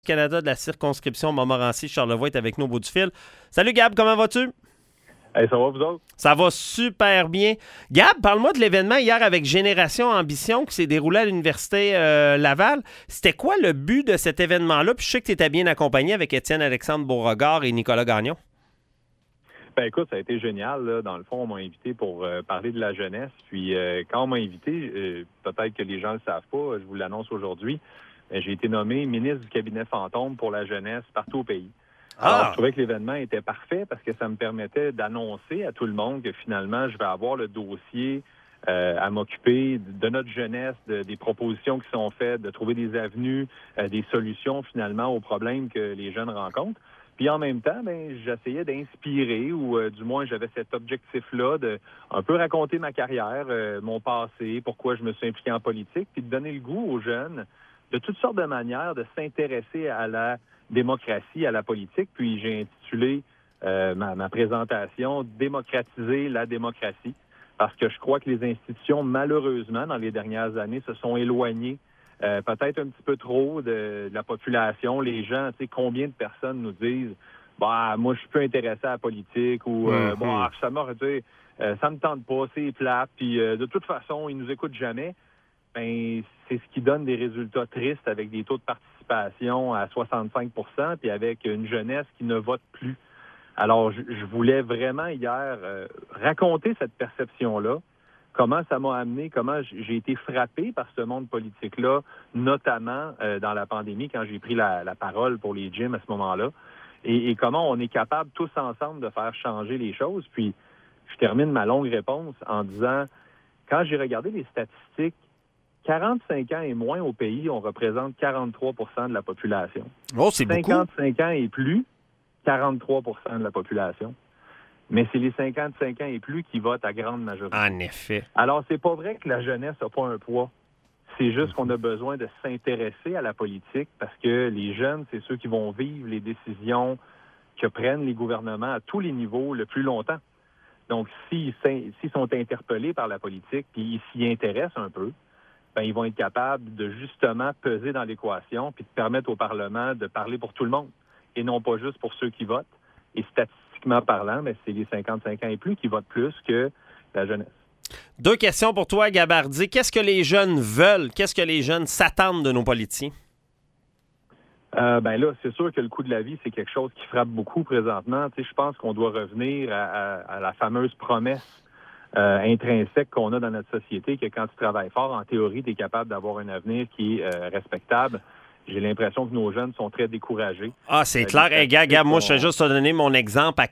Canada de la circonscription Montmorency-Charlevoix est avec nous au bout du fil. Salut Gab, comment vas-tu? Hey, ça va vous autres? Ça va super bien. Gab, parle-moi de l'événement hier avec Génération Ambition qui s'est déroulé à l'Université Laval. C'était quoi le but de cet événement-là? Puis je sais que tu étais bien accompagné avec Étienne-Alexandre Beauregard et Nicolas Gagnon. Ben écoute, ça a été génial. Là. Dans le fond, on m'a invité pour parler de la jeunesse. Puis quand on m'a invité, peut-être que les gens ne le savent pas, je vous l'annonce aujourd'hui, j'ai été nommé ministre du cabinet fantôme pour la jeunesse partout au pays. Alors, je trouvais que l'événement était parfait parce que ça me permettait d'annoncer à tout le monde que finalement, je vais avoir le dossier à m'occuper de notre jeunesse, des propositions qui sont faites, de trouver des avenues, des solutions finalement aux problèmes que les jeunes rencontrent. Puis en même temps, j'essayais d'inspirer, ou du moins j'avais cet objectif-là de un peu raconter ma carrière, mon passé, pourquoi je me suis impliqué en politique, puis de donner le goût aux jeunes de toutes sortes de manières de s'intéresser à la démocratie, à la politique. Puis j'ai intitulé ma présentation « Démocratiser la démocratie », parce que je crois que les institutions, malheureusement, dans les dernières années, se sont éloignées peut-être un petit peu trop de la population. Les gens, tu sais, combien de personnes nous disent « Bah, moi, je suis peu intéressé à la politique » ou Bah, ça m'aurait dit, ça me tente pas, c'est plate, puis de toute façon, ils nous écoutent jamais. » Ben, c'est ce qui donne des résultats tristes avec des taux de participation à 65 % puis avec une jeunesse qui ne vote plus. Alors, je voulais vraiment hier raconter cette perception-là, comment ça m'a amené, comment j'ai été frappé par ce monde politique-là, notamment dans la pandémie, quand j'ai pris la parole pour les gyms à ce moment-là, et comment on est capable tous ensemble de faire changer les choses. Puis, je termine ma longue réponse en disant, quand j'ai regardé les statistiques, 45 ans et moins au pays, on représente 43 % de la population. Oh, c'est beaucoup. 55 ans et plus, 43 % de la population. Mais c'est les 55 ans et plus qui votent à grande majorité. En effet. Alors, c'est pas vrai que la jeunesse n'a pas un poids. C'est juste qu'on a besoin de s'intéresser à la politique parce que les jeunes, c'est ceux qui vont vivre les décisions que prennent les gouvernements à tous les niveaux le plus longtemps. Donc, s'ils sont interpellés par la politique puis ils s'y intéressent un peu, ben, ils vont être capables de justement peser dans l'équation puis de permettre au Parlement de parler pour tout le monde et non pas juste pour ceux qui votent. Et statistiquement parlant, ben, c'est les 55 ans et plus qui votent plus que la jeunesse. Deux questions pour toi, Gabardi. Qu'est-ce que les jeunes veulent? Qu'est-ce que les jeunes s'attendent de nos politiciens? Ben là, c'est sûr que le coût de la vie, c'est quelque chose qui frappe beaucoup présentement. Tu sais, je pense qu'on doit revenir à la fameuse promesse intrinsèque qu'on a dans notre société, que quand tu travailles fort, en théorie, tu es capable d'avoir un avenir qui est respectable. J'ai l'impression que nos jeunes sont très découragés. Ah, c'est clair. Hey, gars, moi, je vais juste te donner mon exemple. À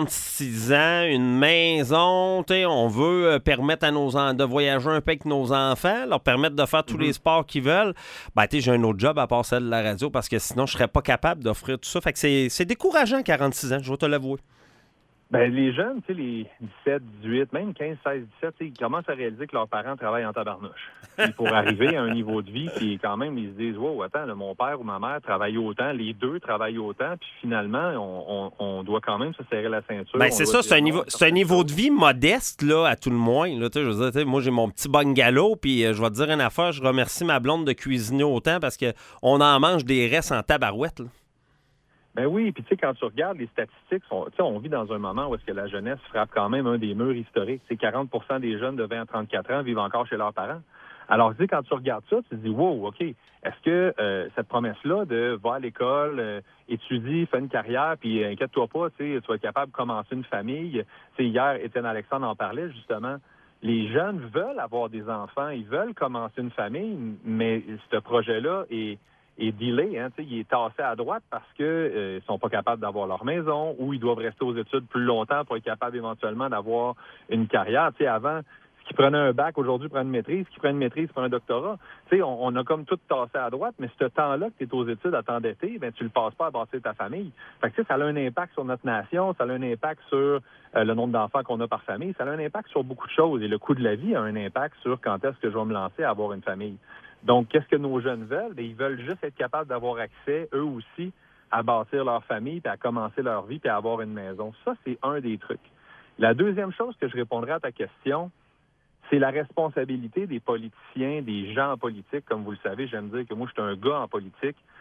46 ans, une maison, on veut permettre à de voyager un peu avec nos enfants, leur permettre de faire tous les sports qu'ils veulent. Ben, j'ai un autre job à part celle de la radio parce que sinon, je serais pas capable d'offrir tout ça. Fait que c'est décourageant, 46 ans, je vais te l'avouer. Ben, les jeunes, tu sais, les 17, 18, même 15, 16, 17, ils commencent à réaliser que leurs parents travaillent en tabarnouche. Et pour arriver à un niveau de vie qui est quand même, ils se disent, wow, attends, là, mon père ou ma mère travaillent autant, les deux travaillent autant, puis finalement, on doit quand même se serrer la ceinture. Ben, c'est ça, c'est un niveau de vie modeste, là, à tout le moins. Là, je veux dire, moi, j'ai mon petit bungalow, puis je vais te dire une affaire, je remercie ma blonde de cuisiner autant parce qu'on en mange des restes en tabarouette, là. Ben oui, puis tu sais, quand tu regardes les statistiques, on vit dans un moment où est-ce que la jeunesse frappe quand même un des murs historiques. C'est 40 % des jeunes de 20 à 34 ans vivent encore chez leurs parents. Alors, tu sais, quand tu regardes ça, tu te dis, wow, OK, est-ce que cette promesse-là de va à l'école, étudie, fais une carrière, puis inquiète-toi pas, tu vas être capable de commencer une famille. Tu sais, hier, Étienne-Alexandre en parlait, justement. Les jeunes veulent avoir des enfants, ils veulent commencer une famille, mais ce projet-là est delay, hein, il est tassé à droite parce que ils sont pas capables d'avoir leur maison ou ils doivent rester aux études plus longtemps pour être capables éventuellement d'avoir une carrière. Tu sais, avant, ce qui prenait un bac, aujourd'hui prend une maîtrise, ce qui prend une maîtrise prend un doctorat. Tu sais, on a comme tout tassé à droite, mais ce temps-là que tu es aux études à t'endetter, ben tu le passes pas à bâtir ta famille. Fait que, tu sais, ça a un impact sur notre nation, ça a un impact sur le nombre d'enfants qu'on a par famille, ça a un impact sur beaucoup de choses et le coût de la vie a un impact sur quand est-ce que je vais me lancer à avoir une famille. Donc, qu'est-ce que nos jeunes veulent? Bien, ils veulent juste être capables d'avoir accès, eux aussi, à bâtir leur famille, puis à commencer leur vie, puis à avoir une maison. Ça, c'est un des trucs. La deuxième chose que je répondrai à ta question, c'est la responsabilité des politiciens, des gens en politique. Comme vous le savez, j'aime dire que moi, je suis un gars en politique.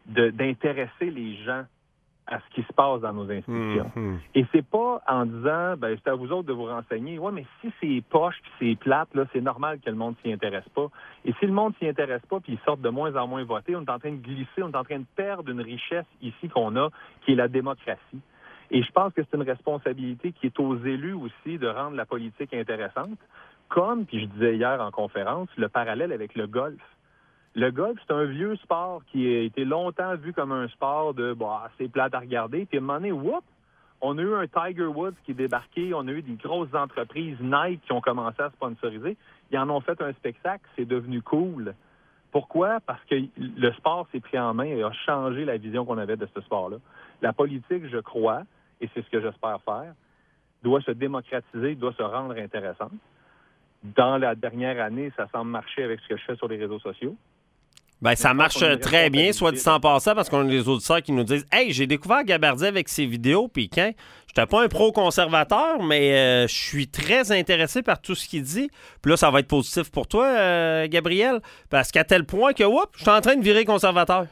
d'intéresser les gens à ce qui se passe dans nos institutions. Et c'est pas en disant, c'est à vous autres de vous renseigner. Ouais, mais si c'est poche puis c'est plate, là, c'est normal que le monde s'y intéresse pas. Et si le monde s'y intéresse pas puis ils sortent de moins en moins voter, on est en train de glisser, on est en train de perdre une richesse ici qu'on a, qui est la démocratie. Et je pense que c'est une responsabilité qui est aux élus aussi de rendre la politique intéressante. Comme, puis je disais hier en conférence, le parallèle avec le golf. Le golf, c'est un vieux sport qui a été longtemps vu comme un sport de c'est plate à regarder. Puis à un moment donné, on a eu un Tiger Woods qui est débarqué, on a eu des grosses entreprises Nike qui ont commencé à sponsoriser. Ils en ont fait un spectacle, c'est devenu cool. Pourquoi? Parce que le sport s'est pris en main et a changé la vision qu'on avait de ce sport-là. La politique, je crois, et c'est ce que j'espère faire, doit se démocratiser, doit se rendre intéressante. Dans la dernière année, ça semble marcher avec ce que je fais sur les réseaux sociaux. Ben, ça marche très bien, soit dit en passant, parce qu'on a des auditeurs qui nous disent « Hey, j'ai découvert Gabardi avec ses vidéos, puis quand j'étais pas un pro-conservateur, mais je suis très intéressé par tout ce qu'il dit. » Puis là, ça va être positif pour toi, Gabriel, parce qu'à tel point que, je suis en train de virer conservateur.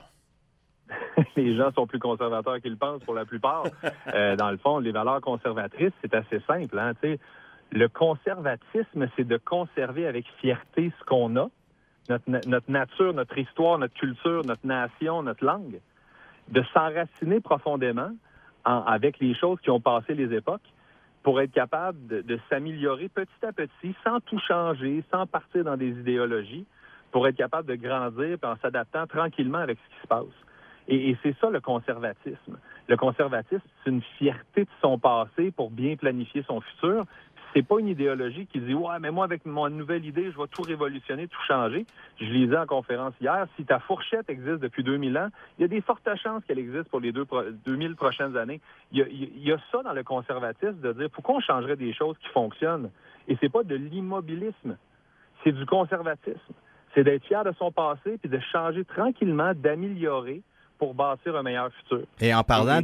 Les gens sont plus conservateurs qu'ils le pensent pour la plupart. Dans le fond, les valeurs conservatrices, c'est assez simple. Hein? Le conservatisme, c'est de conserver avec fierté ce qu'on a. Notre nature, notre histoire, notre culture, notre nation, notre langue, de s'enraciner profondément avec les choses qui ont passé les époques pour être capable de s'améliorer petit à petit, sans tout changer, sans partir dans des idéologies, pour être capable de grandir et en s'adaptant tranquillement avec ce qui se passe. Et c'est ça le conservatisme. Le conservatisme, c'est une fierté de son passé pour bien planifier son futur. C'est pas une idéologie qui dit « Ouais, mais moi, avec mon nouvelle idée, je vais tout révolutionner, tout changer. » Je lisais en conférence hier, si ta fourchette existe depuis 2000 ans, il y a des fortes chances qu'elle existe pour les 2000 prochaines années. Il y a ça dans le conservatisme de dire « Pourquoi on changerait des choses qui fonctionnent? » Et c'est pas de l'immobilisme, c'est du conservatisme. C'est d'être fier de son passé puis de changer tranquillement, d'améliorer pour bâtir un meilleur futur. Et en parlant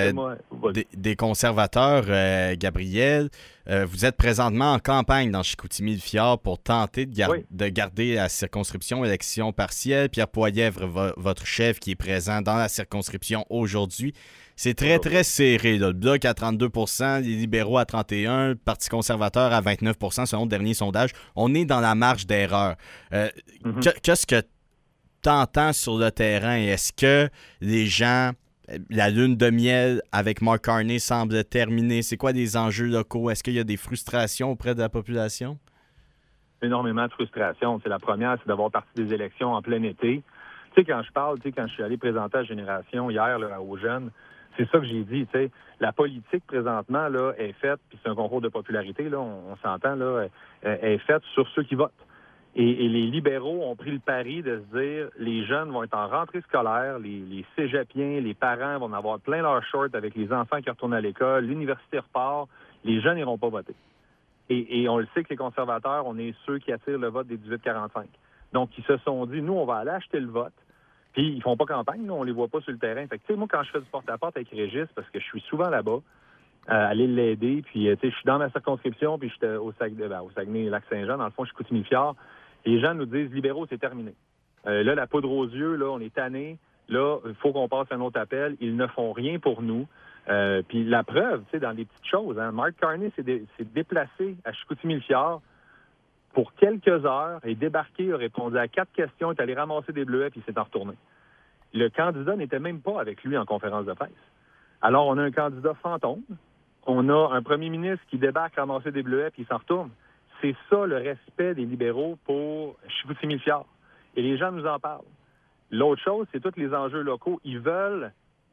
des conservateurs, Gabriel, vous êtes présentement en campagne dans Chicoutimi-Le-Fjord pour tenter de garder la circonscription élection partielle. Pierre Poilievre, votre chef qui est présent dans la circonscription aujourd'hui. C'est très, très serré. Là. Le Bloc à 32 %, les libéraux à 31 %, le Parti conservateur à 29 % selon le dernier sondage. On est dans la marge d'erreur. Qu'est-ce que t'entends sur le terrain? Est-ce que les gens, la lune de miel avec Mark Carney semble terminée? C'est quoi les enjeux locaux? Est-ce qu'il y a des frustrations auprès de la population? Énormément de frustration. C'est la première, c'est d'avoir parti des élections en plein été. Tu sais, quand je suis allé présenter à Génération hier là, aux jeunes, c'est ça que j'ai dit. Tu sais, la politique présentement là, est faite, puis c'est un concours de popularité, là, on s'entend, là, est faite sur ceux qui votent. Et les libéraux ont pris le pari de se dire les jeunes vont être en rentrée scolaire, les cégepiens, les parents vont avoir plein leurs shorts avec les enfants qui retournent à l'école, l'université repart, les jeunes n'iront pas voter. Et on le sait que les conservateurs, on est ceux qui attirent le vote des 18-45. Donc, ils se sont dit, nous, on va aller acheter le vote. Puis, ils font pas campagne, nous, on les voit pas sur le terrain. Fait que, tu sais, moi, quand je fais du porte-à-porte avec Régis, parce que je suis souvent là-bas, aller l'aider, puis, tu sais, je suis dans ma circonscription, puis j'étais au Saguenay-Lac-Saint-Jean, dans le fond, je suis Chicoutimi-Le-Fjord. Les gens nous disent, libéraux, c'est terminé. Là, la poudre aux yeux, là, on est tannés. Là, il faut qu'on passe un autre appel. Ils ne font rien pour nous. Puis la preuve, tu sais, dans les petites choses, hein, Mark Carney s'est déplacé à Chicoutimi-Le-Fjord pour quelques heures et débarqué, a répondu à 4 questions, est allé ramasser des bleuets, puis il s'est en retourné. Le candidat n'était même pas avec lui en conférence de presse. Alors, on a un candidat fantôme. On a un premier ministre qui débarque ramasser des bleuets, puis il s'en retourne. C'est ça le respect des libéraux pour Chicoutimi-Le-Fjord. Et les gens nous en parlent. L'autre chose, c'est tous les enjeux locaux. Ils veulent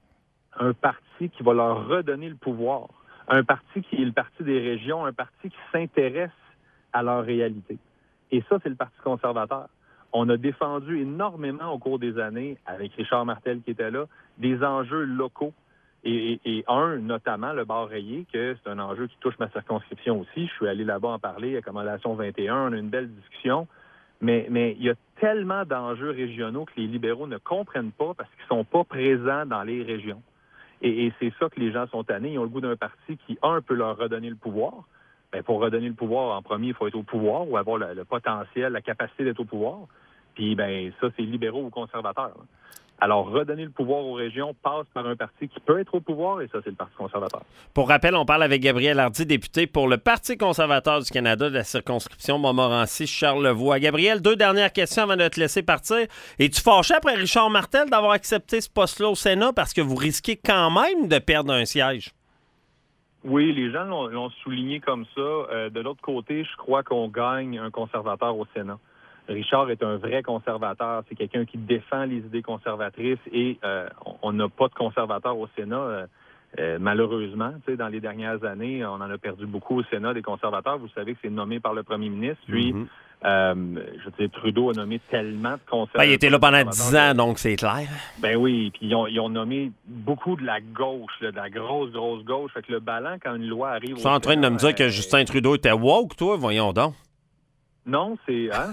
un parti qui va leur redonner le pouvoir. Un parti qui est le parti des régions, un parti qui s'intéresse à leur réalité. Et ça, c'est le Parti conservateur. On a défendu énormément au cours des années, avec Richard Martel qui était là, des enjeux locaux. Et un, notamment, le bar rayé, que c'est un enjeu qui touche ma circonscription aussi. Je suis allé là-bas en parler, accommodation 21, on a une belle discussion. Mais il y a tellement d'enjeux régionaux que les libéraux ne comprennent pas parce qu'ils ne sont pas présents dans les régions. Et c'est ça que les gens sont tannés. Ils ont le goût d'un parti qui, peut leur redonner le pouvoir. Bien, pour redonner le pouvoir, en premier, il faut être au pouvoir ou avoir le potentiel, la capacité d'être au pouvoir. Puis, ça, c'est libéraux ou conservateurs. Alors, redonner le pouvoir aux régions passe par un parti qui peut être au pouvoir, et ça, c'est le Parti conservateur. Pour rappel, on parle avec Gabriel Hardy, député pour le Parti conservateur du Canada de la circonscription Montmorency-Charlevoix. Gabriel, 2 dernières questions avant de te laisser partir. Es-tu fâché après Richard Martel d'avoir accepté ce poste-là au Sénat parce que vous risquez quand même de perdre un siège? Oui, les gens l'ont souligné comme ça. De l'autre côté, je crois qu'on gagne un conservateur au Sénat. Richard est un vrai conservateur. C'est quelqu'un qui défend les idées conservatrices et on n'a pas de conservateur au Sénat, malheureusement. Tu sais, dans les dernières années, on en a perdu beaucoup au Sénat des conservateurs. Vous savez que c'est nommé par le premier ministre. Puis, je veux dire, Trudeau a nommé tellement de conservateurs. Il était là pendant 10 ans, donc c'est clair. Ben oui, puis ils ont nommé beaucoup de la gauche, là, de la grosse gauche. Fait que le ballon, quand une loi arrive... Tu es en train de me dire que Justin Trudeau était woke, toi? Voyons donc. Non, c'est ça.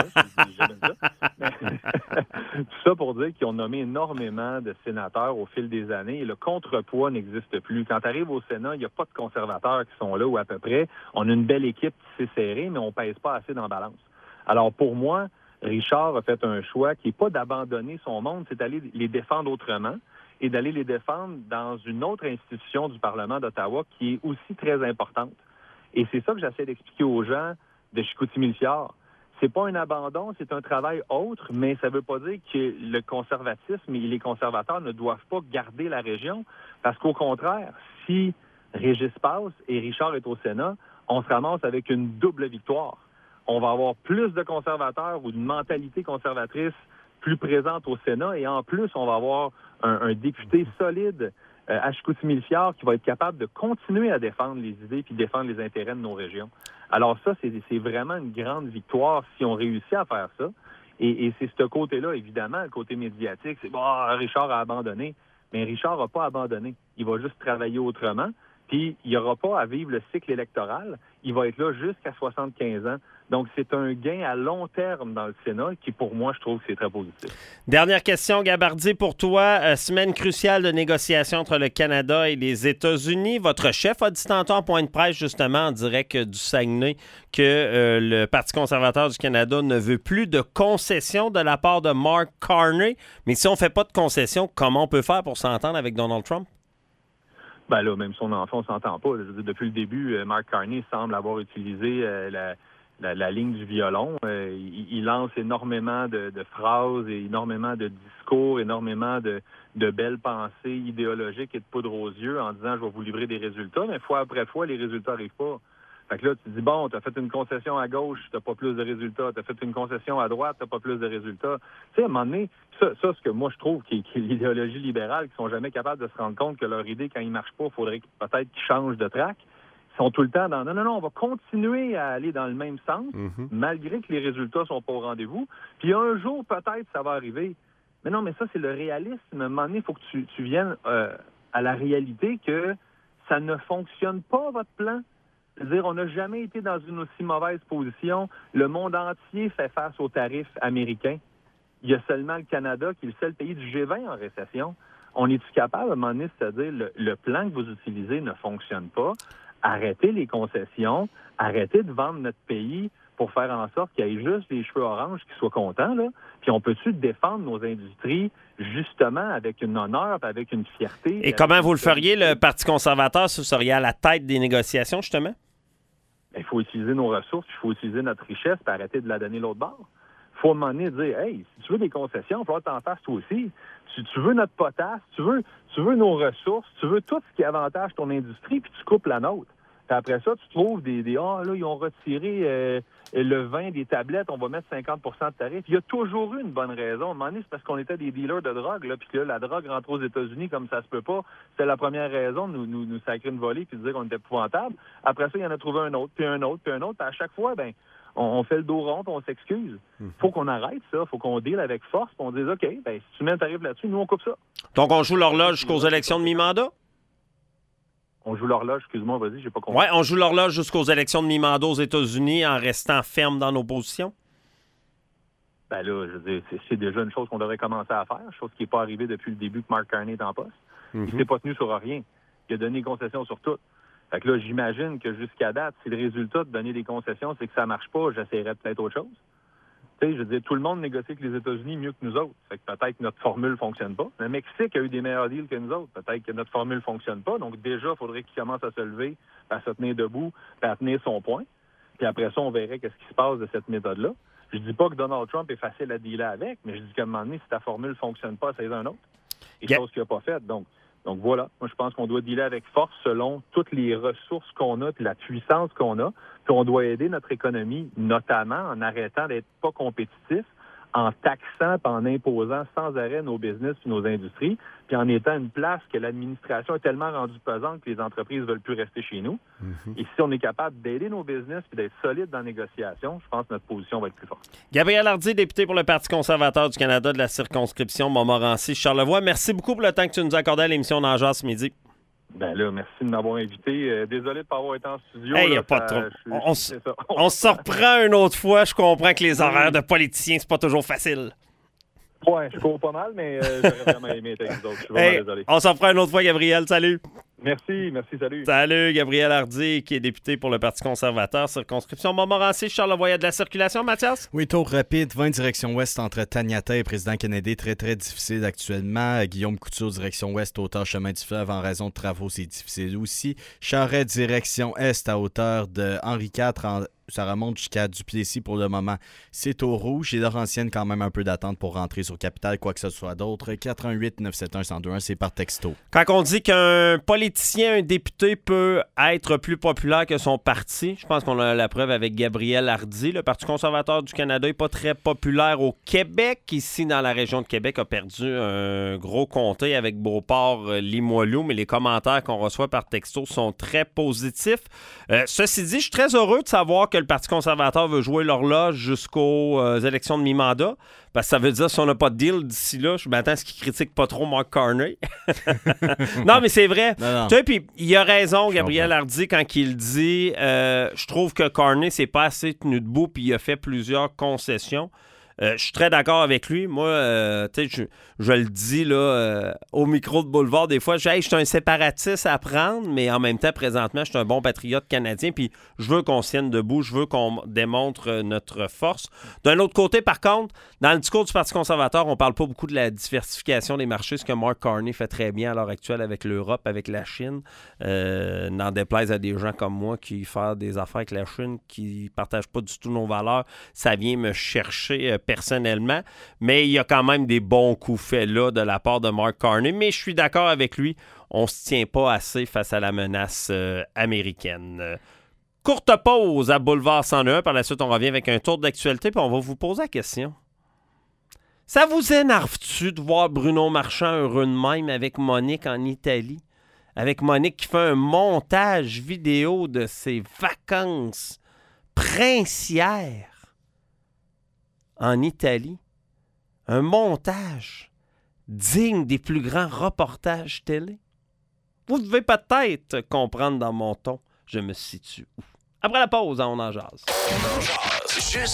Tout ça pour dire qu'ils ont nommé énormément de sénateurs au fil des années et le contrepoids n'existe plus. Quand tu arrives au Sénat, il n'y a pas de conservateurs qui sont là ou à peu près. On a une belle équipe qui s'est serrée, mais on ne pèse pas assez dans la balance. Alors pour moi, Richard a fait un choix qui n'est pas d'abandonner son monde, c'est d'aller les défendre autrement et d'aller les défendre dans une autre institution du Parlement d'Ottawa qui est aussi très importante. Et c'est ça que j'essaie d'expliquer aux gens de Chicoutimi-Le-Fjord. C'est pas un abandon, c'est un travail autre, mais ça veut pas dire que le conservatisme et les conservateurs ne doivent pas garder la région, parce qu'au contraire, si Régis passe et Richard est au Sénat, on se ramasse avec une double victoire. On va avoir plus de conservateurs ou une mentalité conservatrice plus présente au Sénat, et en plus, on va avoir un député solide à Chicoutimi-Le-Fjord qui va être capable de continuer à défendre les idées puis défendre les intérêts de nos régions. Alors ça, c'est vraiment une grande victoire si on réussit à faire ça. Et c'est ce côté-là, évidemment, le côté médiatique, c'est Richard a abandonné. Mais Richard n'a pas abandonné. Il va juste travailler autrement. Puis il n'aura pas à vivre le cycle électoral. Il va être là jusqu'à 75 ans. Donc, c'est un gain à long terme dans le Sénat qui, pour moi, je trouve que c'est très positif. Dernière question, Gabardi, pour toi. Semaine cruciale de négociation entre le Canada et les États-Unis. Votre chef a dit tantôt en point de presse, justement, en direct du Saguenay, que le Parti conservateur du Canada ne veut plus de concessions de la part de Mark Carney. Mais si on ne fait pas de concessions, comment on peut faire pour s'entendre avec Donald Trump? Ben là, même son enfant, on s'entend pas. Je veux dire, depuis le début, Mark Carney semble avoir utilisé la ligne du violon. Il lance énormément de phrases, et énormément de discours, énormément de belles pensées idéologiques et de poudre aux yeux en disant « je vais vous livrer des résultats », mais fois après fois, les résultats n'arrivent pas. Fait que là, tu te dis, bon, t'as fait une concession à gauche, t'as pas plus de résultats. T'as fait une concession à droite, t'as pas plus de résultats. Tu sais, à un moment donné, ça, ce que moi, je trouve qui est l'idéologie libérale, qui sont jamais capables de se rendre compte que leur idée, quand ils marchent pas, il faudrait peut-être qu'ils changent de track. Ils sont tout le temps dans, non, on va continuer à aller dans le même sens, malgré que les résultats sont pas au rendez-vous. Puis un jour, peut-être, ça va arriver. Mais non, mais ça, c'est le réalisme. À un moment donné, il faut que tu viennes à la réalité que ça ne fonctionne pas, votre plan. C'est-à-dire, on n'a jamais été dans une aussi mauvaise position. Le monde entier fait face aux tarifs américains. Il y a seulement le Canada qui est le seul pays du G20 en récession. On est-tu capable, à un moment donné, c'est-à-dire le plan que vous utilisez ne fonctionne pas. Arrêtez les concessions, arrêtez de vendre notre pays pour faire en sorte qu'il y ait juste les cheveux oranges qui soient contents, là. Puis on peut-tu défendre nos industries justement avec un honneur, avec une fierté? Et comment vous le feriez, le Parti conservateur, si vous seriez à la tête des négociations, justement? Il faut utiliser nos ressources, il faut utiliser notre richesse pour arrêter de la donner l'autre bord. Il faut à un moment donné dire, hey, si tu veux des concessions, il faut que t'en fasses toi aussi. Si tu veux notre potasse, tu veux nos ressources, tu veux tout ce qui avantage ton industrie, puis tu coupes la nôtre. Puis après ça, tu trouves là, ils ont retiré le vin des tablettes, on va mettre 50 de tarif. Il y a toujours eu une bonne raison. À un moment donné, c'est parce qu'on était des dealers de drogue, là, puis que là, la drogue rentre aux États-Unis comme ça se peut pas. C'était la première raison de nous sacrer une volée puis de dire qu'on était épouvantable. Après ça, il y en a trouvé un autre, puis un autre, puis un autre. Puis à chaque fois, on fait le dos rond, puis on s'excuse. Faut qu'on arrête ça, faut qu'on deal avec force, puis on dise, OK, si tu mets un tarif là-dessus, nous, on coupe ça. Donc, on joue l'horloge jusqu'aux élections de mi-mandat? On joue l'horloge, excuse-moi, vas-y, j'ai pas compris. Oui, on joue l'horloge jusqu'aux élections de mi-mandat aux États-Unis en restant ferme dans nos positions? Ben là, je veux dire, c'est déjà une chose qu'on devrait commencer à faire, chose qui n'est pas arrivée depuis le début que Mark Carney est en poste. Il s'est pas tenu sur rien. Il a donné concessions sur tout. Fait que là, j'imagine que jusqu'à date, si le résultat de donner des concessions, c'est que ça marche pas, j'essaierais peut-être autre chose. Tu sais, je veux dire, tout le monde négocie avec les États-Unis mieux que nous autres. Fait que peut-être que notre formule ne fonctionne pas. Le Mexique a eu des meilleurs deals que nous autres. Peut-être que notre formule ne fonctionne pas. Donc, déjà, il faudrait qu'il commence à se lever, à se tenir debout, à tenir son point. Puis après ça, on verrait qu'est-ce qui se passe de cette méthode-là. Je dis pas que Donald Trump est facile à dealer avec, mais je dis qu'à un moment donné, si ta formule ne fonctionne pas, c'est un autre. Et chose qu'il n'a pas faite. Donc voilà, moi je pense qu'on doit dealer avec force selon toutes les ressources qu'on a, puis la puissance qu'on a. Puis on doit aider notre économie, notamment en arrêtant d'être pas compétitif, en taxant et en imposant sans arrêt nos business et nos industries, puis en étant une place que l'administration est tellement rendue pesante que les entreprises ne veulent plus rester chez nous. Mm-hmm. Et si on est capable d'aider nos business et d'être solide dans la négociation, je pense que notre position va être plus forte. Gabriel Hardy, député pour le Parti conservateur du Canada de la circonscription Montmorency-Charlevoix. Merci beaucoup pour le temps que tu nous as accordé à l'émission d'En Jase ce midi. Ben là, merci de m'avoir invité. Désolé de ne pas avoir été en studio. Il n'y a pas de trop. On se reprend une autre fois. Je comprends que les horaires de politiciens, c'est pas toujours facile. Ouais, je cours pas mal, mais j'aurais vraiment aimé être avec vous autres. Je suis vraiment désolé. On s'en reprend une autre fois, Gabriel. Salut. Merci, salut. Salut, Gabriel Hardy, qui est député pour le Parti conservateur, circonscription Montmorency-Charlevoix. De la circulation, Mathias? Oui, tour rapide, 20 direction ouest entre Taniata et Président Kennedy, très, très difficile actuellement. Guillaume Couture, direction ouest, hauteur chemin du fleuve, en raison de travaux, c'est difficile aussi. Charest, direction est, à hauteur de Henri IV, ça remonte jusqu'à Duplessis pour le moment. C'est au rouge. Et Laurentienne, quand même un peu d'attente pour rentrer sur Capitale, quoi que ce soit d'autre. 418-971-1021, c'est par texto. Quand on dit qu'un politicien, un député peut être plus populaire que son parti, je pense qu'on a la preuve avec Gabriel Hardy. Le Parti conservateur du Canada n'est pas très populaire au Québec. Ici, dans la région de Québec, a perdu un gros comté avec Beauport, Limoilou, mais les commentaires qu'on reçoit par texto sont très positifs. Ceci dit, je suis très heureux de savoir que le Parti conservateur veut jouer l'horloge jusqu'aux élections de mi-mandat. Parce que ça veut dire si on n'a pas de deal d'ici là, je m'attends à ce qu'il critique pas trop Mark Carney. Non, mais c'est vrai. Non. Tu sais, puis il a raison, Gabriel Hardy, quand il dit je trouve que Carney s'est pas assez tenu debout puis il a fait plusieurs concessions. Je suis très d'accord avec lui. Moi, je le dis là, au micro de Boulevard, des fois, je suis un séparatiste à prendre, mais en même temps, présentement, je suis un bon patriote canadien, puis je veux qu'on se tienne debout, je veux qu'on démontre notre force. D'un autre côté, par contre, dans le discours du Parti conservateur, on parle pas beaucoup de la diversification des marchés, ce que Mark Carney fait très bien à l'heure actuelle avec l'Europe, avec la Chine. N'en déplaise à des gens comme moi qui font des affaires avec la Chine, qui partagent pas du tout nos valeurs, ça vient me chercher personnellement, mais il y a quand même des bons coups faits là de la part de Mark Carney, mais je suis d'accord avec lui, on se tient pas assez face à la menace américaine. Courte pause à Boulevard 101, par la suite on revient avec un tour d'actualité, puis on va vous poser la question. Ça vous énerve-tu de voir Bruno Marchand heureux de même avec Monique en Italie? Avec Monique qui fait un montage vidéo de ses vacances princières en Italie, un montage digne des plus grands reportages télé. Vous devez peut-être comprendre dans mon ton, je me situe où. Après la pause, on en jase.